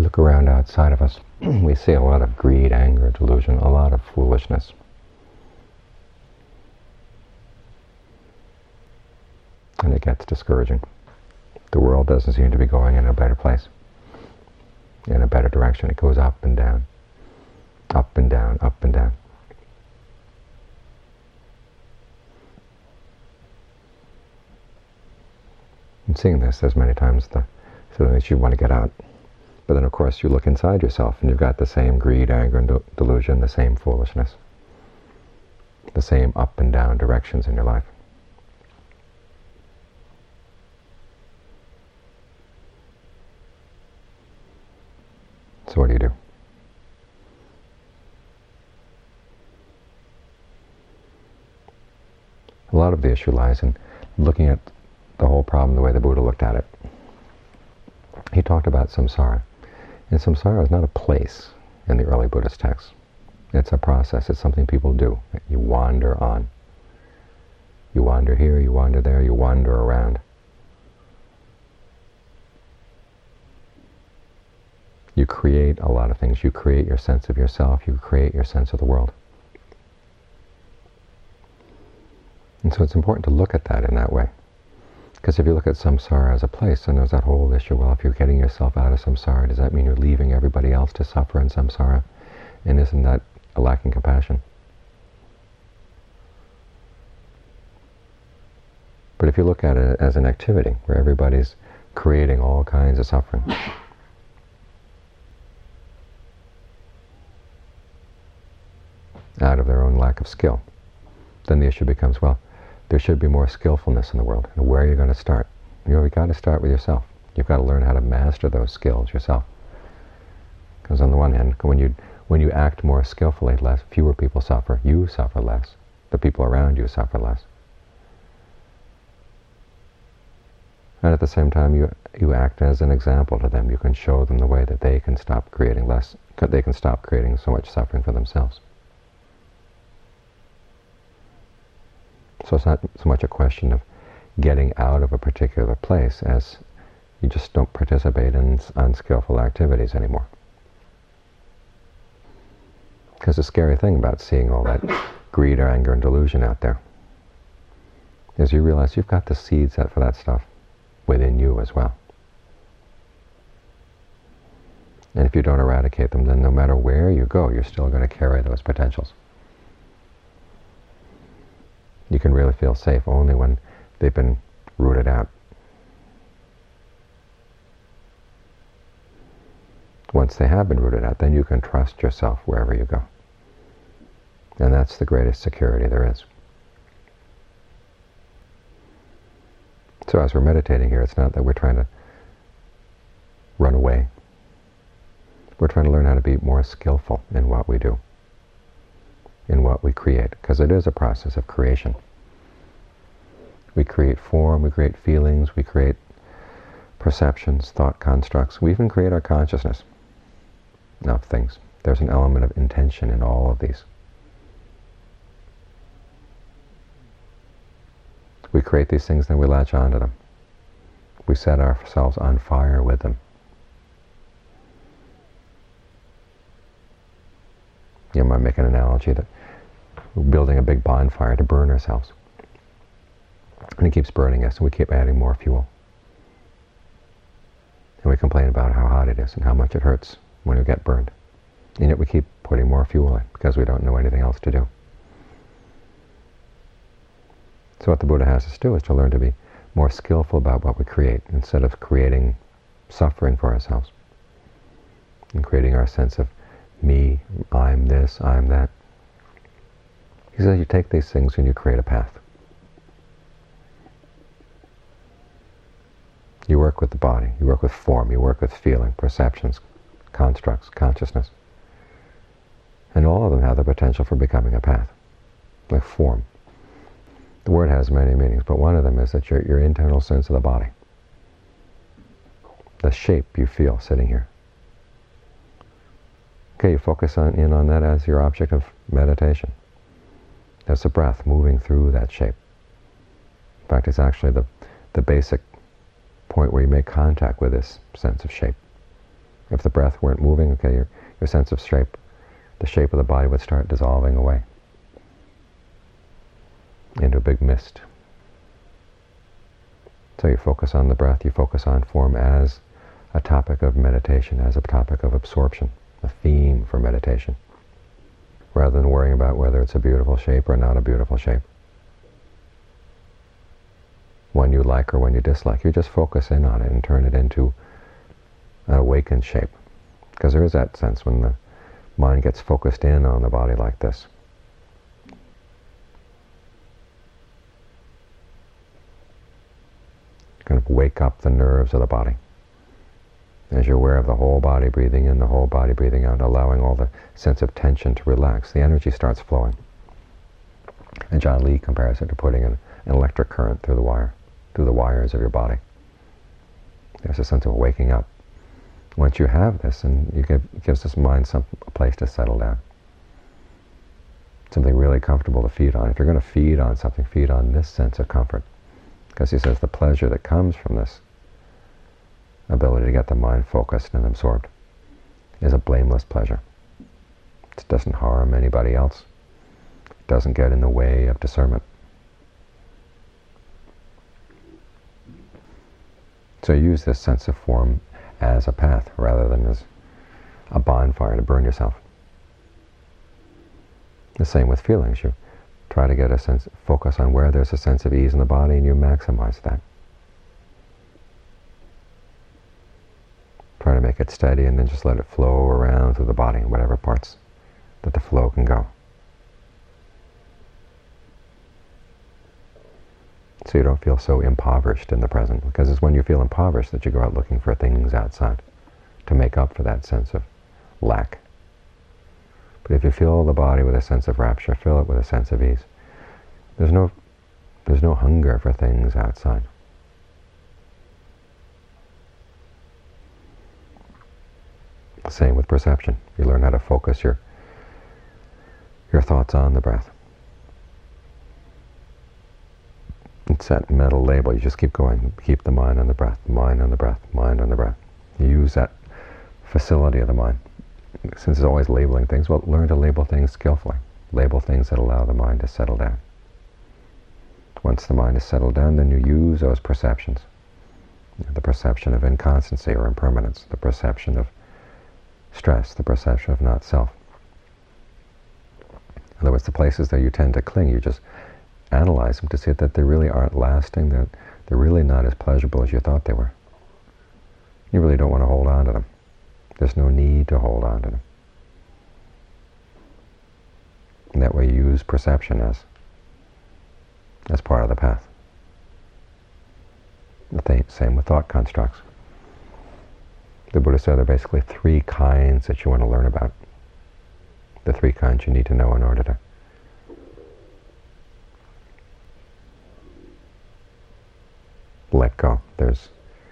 we look around outside of us, we see a lot of greed, anger, delusion, a lot of foolishness. And it gets discouraging. The world doesn't seem to be going in a better place, in a better direction. It goes up and down, up and down, up and down. And seeing this, there's many times the feeling that you want to get out. But then, of course, you look inside yourself, and you've got the same greed, anger, and delusion, the same foolishness, the same up and down directions in your life. So what do you do? A lot of the issue lies in looking at the whole problem the way the Buddha looked at it. He talked about samsara. And samsara is not a place in the early Buddhist texts. It's a process. It's something people do. You wander on. You wander here, you wander there, you wander around. You create a lot of things. You create your sense of yourself. You create your sense of the world. And so it's important to look at that in that way. Because if you look at samsara as a place, then there's that whole issue, well, if you're getting yourself out of samsara, does that mean you're leaving everybody else to suffer in samsara? And isn't that a lacking compassion? But if you look at it as an activity where everybody's creating all kinds of suffering, out of their own lack of skill, then the issue becomes, well, there should be more skillfulness in the world. And where are you going to start? You've got to start with yourself. You've got to learn how to master those skills yourself. Because on the one hand, when you act more skillfully, fewer people suffer. You suffer less. The people around you suffer less. And at the same time, you act as an example to them. You can show them the way that they can stop creating they can stop creating so much suffering for themselves. So it's not so much a question of getting out of a particular place as you just don't participate in unskillful activities anymore. Because the scary thing about seeing all that greed, anger, and delusion out there is you realize you've got the seeds for that stuff within you as well. And if you don't eradicate them, then no matter where you go, you're still going to carry those potentials. You can really feel safe only when they've been rooted out. Once they have been rooted out, then you can trust yourself wherever you go. And that's the greatest security there is. So as we're meditating here, it's not that we're trying to run away. We're trying to learn how to be more skillful in what we do, in what we create, because it is a process of creation. We create form, we create feelings, we create perceptions, thought constructs. We even create our consciousness of things. There's an element of intention in all of these. We create these things, then we latch onto them. We set ourselves on fire with them. You might make an analogy that we're building a big bonfire to burn ourselves. And it keeps burning us, and we keep adding more fuel. And we complain about how hot it is and how much it hurts when we get burned. And yet we keep putting more fuel in because we don't know anything else to do. So what the Buddha has us do is to learn to be more skillful about what we create instead of creating suffering for ourselves and creating our sense of me, I'm this, I'm that. He says you take these things and you create a path. You work with the body, you work with form, you work with feeling, perceptions, constructs, consciousness. And all of them have the potential for becoming a path, like form. The word has many meanings, but one of them is that your internal sense of the body, the shape you feel sitting here. Okay, you focus in on that as your object of meditation. There's the breath moving through that shape. In fact, it's actually the basic point where you make contact with this sense of shape. If the breath weren't moving, okay, your sense of shape, the shape of the body would start dissolving away into a big mist. So you focus on the breath, you focus on form as a topic of meditation, as a topic of absorption, a theme for meditation, rather than worrying about whether it's a beautiful shape or not a beautiful shape, one you like or one you dislike. You just focus in on it and turn it into an awakened shape. Because there is that sense when the mind gets focused in on the body like this. Kind of wake up the nerves of the body. As you're aware of the whole body breathing in, the whole body breathing out, allowing all the sense of tension to relax, the energy starts flowing. And John Lee compares it to putting an electric current through the wires of your body. There's a sense of waking up. Once you have this, and it gives this mind a place to settle down. Something really comfortable to feed on. If you're going to feed on something, feed on this sense of comfort. Because he says the pleasure that comes from this ability to get the mind focused and absorbed is a blameless pleasure. It doesn't harm anybody else. It doesn't get in the way of discernment. So use this sense of form as a path rather than as a bonfire to burn yourself. The same with feelings. You try to get a sense, focus on where there's a sense of ease in the body, and you maximize that. Try to make it steady and then just let it flow around through the body in whatever parts that the flow can go. So you don't feel so impoverished in the present, because it's when you feel impoverished that you go out looking for things outside to make up for that sense of lack. But if you fill the body with a sense of rapture, fill it with a sense of ease, there's no hunger for things outside. Same with perception. You learn how to focus your thoughts on the breath. It's that mental label. You just keep going. Keep the mind on the breath, mind on the breath, mind on the breath. You use that facility of the mind. Since it's always labeling things, well, learn to label things skillfully. Label things that allow the mind to settle down. Once the mind is settled down, then you use those perceptions. The perception of inconstancy or impermanence, the perception of stress, the perception of not self. In other words, the places that you tend to cling, you just analyze them to see that they really aren't lasting, that they're really not as pleasurable as you thought they were. You really don't want to hold on to them. There's no need to hold on to them. And that way you use perception as part of the path. The same with thought constructs. The Buddha said there are basically three kinds that you want to learn about. The three kinds you need to know in order to let go. There's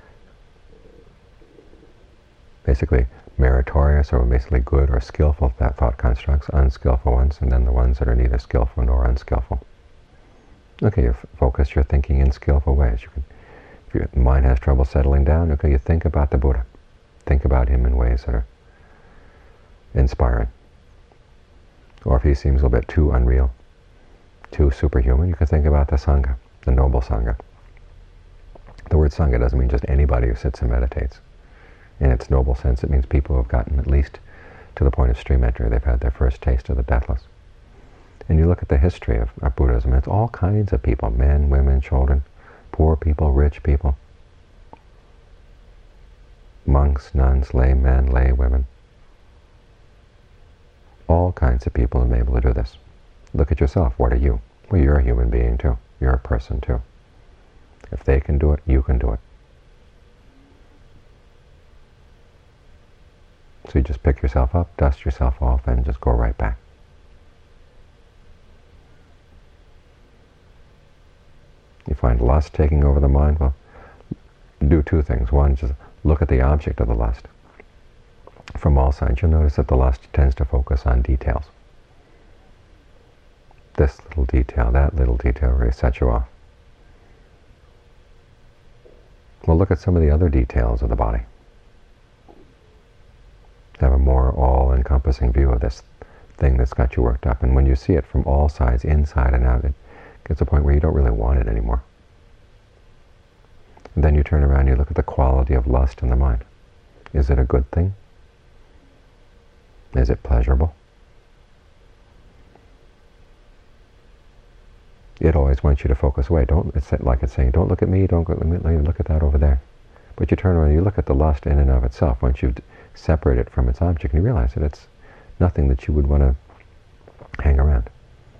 basically meritorious or basically good or skillful thought constructs, unskillful ones, and then the ones that are neither skillful nor unskillful. Okay, you focus your thinking in skillful ways. If your mind has trouble settling down, okay, you think about the Buddha. Think about him in ways that are inspiring. Or if he seems a little bit too unreal, too superhuman, you can think about the Sangha, the noble Sangha. The word Sangha doesn't mean just anybody who sits and meditates. In its noble sense, it means people who have gotten at least to the point of stream entry. They've had their first taste of the deathless. And you look at the history of Buddhism, it's all kinds of people, men, women, children, poor people, rich people, monks, nuns, lay men, lay women. All kinds of people have been able to do this. Look at yourself. What are you? Well, you're a human being too. You're a person too. If they can do it, you can do it. So you just pick yourself up, dust yourself off, and just go right back. You find lust taking over the mind, well, do two things. One, just look at the object of the lust. From all sides, you'll notice that the lust tends to focus on details. This little detail, that little detail really sets you off. Well, look at some of the other details of the body. Have a more all-encompassing view of this thing that's got you worked up. And when you see it from all sides, inside and out, it gets to a point where you don't really want it anymore. And then you turn around and you look at the quality of lust in the mind. Is it a good thing? Is it pleasurable? It always wants you to focus away. It's like it's saying, don't look at me, don't look at that over there. But you turn around and you look at the lust in and of itself. Once you separate it from its object, and you realize that it's nothing that you would want to hang around.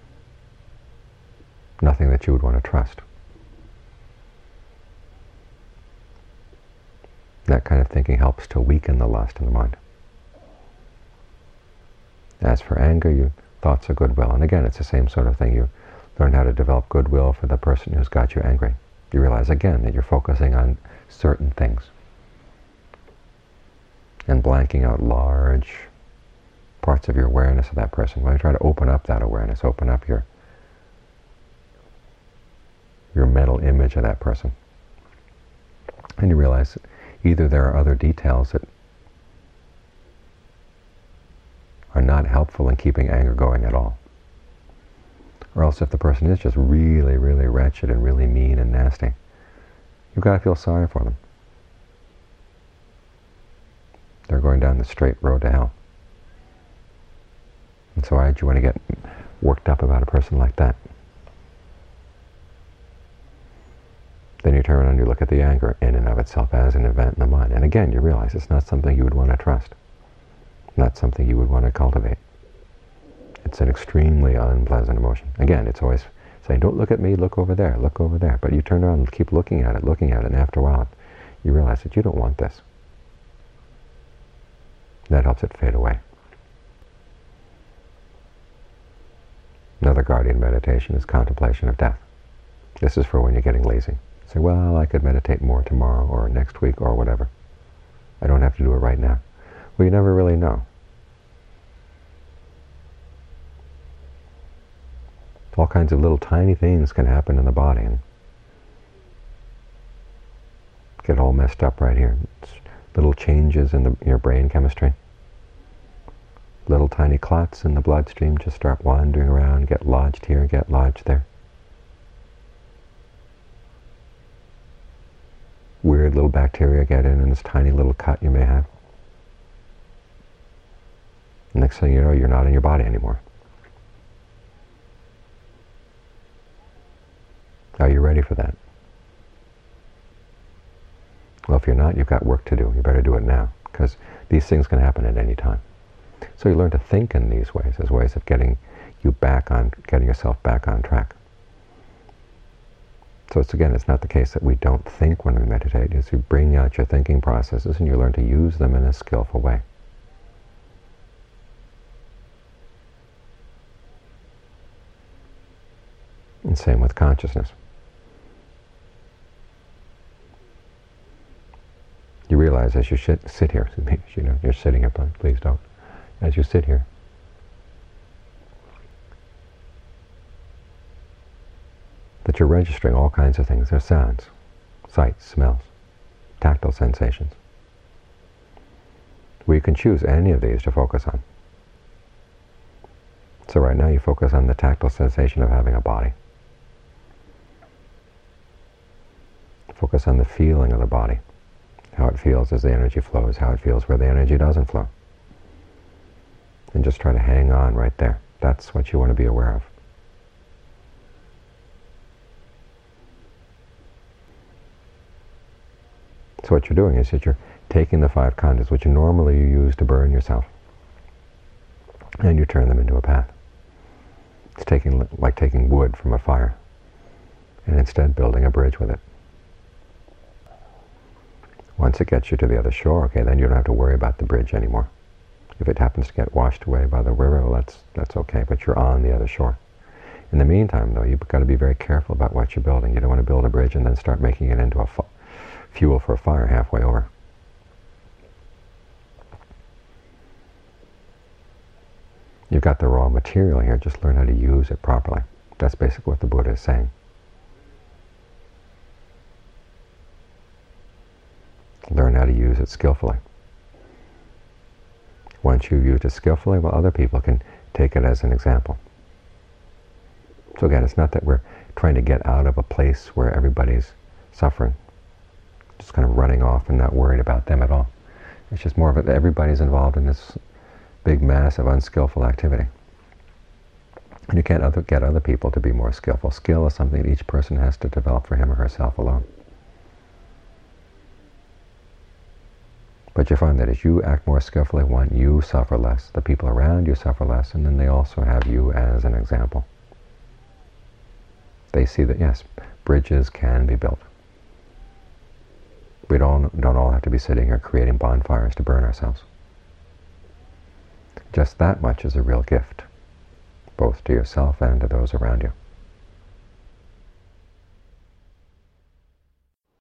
Nothing that you would want to trust. That kind of thinking helps to weaken the lust in the mind. As for anger, your thoughts of goodwill. And again, it's the same sort of thing. You learn how to develop goodwill for the person who's got you angry. You realize again that you're focusing on certain things and blanking out large parts of your awareness of that person. Well, you try to open up that awareness, open up your mental image of that person. And you realize either there are other details that are not helpful in keeping anger going at all, or else if the person is just really, really wretched and really mean and nasty, you've got to feel sorry for them. They're going down the straight road to hell. And so why do you want to get worked up about a person like that? Then you turn around and you look at the anger in and of itself as an event in the mind. And again, you realize it's not something you would want to trust. Not something you would want to cultivate. It's an extremely unpleasant emotion. Again, it's always saying, don't look at me, look over there, look over there. But you turn around and keep looking at it, and after a while, you realize that you don't want this. That helps it fade away. Another guardian meditation is contemplation of death. This is for when you're getting lazy. Say, well, I could meditate more tomorrow or next week or whatever. I don't have to do it right now. Well, you never really know. All kinds of little tiny things can happen in the body and get all messed up right here. It's little changes in your brain chemistry. Little tiny clots in the bloodstream just start wandering around, get lodged here, get lodged there. Weird little bacteria get in this tiny little cut you may have. Next thing you know, you're not in your body anymore. Are you ready for that? Well, if you're not, you've got work to do. You better do it now, because these things can happen at any time. So you learn to think in these ways as ways of getting yourself back on track. So it's not the case that we don't think when we meditate. It's you bring out your thinking processes and you learn to use them in a skillful way. And same with consciousness. You realize as you sit here, you're sitting here, please don't. As you sit here, that you're registering all kinds of things. There's sounds, sights, smells, tactile sensations. Well, you can choose any of these to focus on. So right now you focus on the tactile sensation of having a body. Focus on the feeling of the body, how it feels as the energy flows, how it feels where the energy doesn't flow. And just try to hang on right there. That's what you want to be aware of. So what you're doing is that you're taking the 5 khandhas, which normally you use to burn yourself, and you turn them into a path. It's like taking wood from a fire, and instead building a bridge with it. Once it gets you to the other shore, okay, then you don't have to worry about the bridge anymore. If it happens to get washed away by the river, well, that's okay, but you're on the other shore. In the meantime, though, you've got to be very careful about what you're building. You don't want to build a bridge and then start making it into a fuel for a fire halfway over. You've got the raw material here, just learn how to use it properly. That's basically what the Buddha is saying. Learn how to use it skillfully. Once you've used it skillfully, well, other people can take it as an example. So again, it's not that we're trying to get out of a place where everybody's suffering, just kind of running off and not worried about them at all. It's just more of it that everybody's involved in this big mass of unskillful activity. And you can't get other people to be more skillful. Skill is something that each person has to develop for him or herself alone. But you find that as you act more skillfully, one, you suffer less. The people around you suffer less, and then they also have you as an example. They see that, yes, bridges can be built. We don't all have to be sitting here creating bonfires to burn ourselves. Just that much is a real gift, both to yourself and to those around you.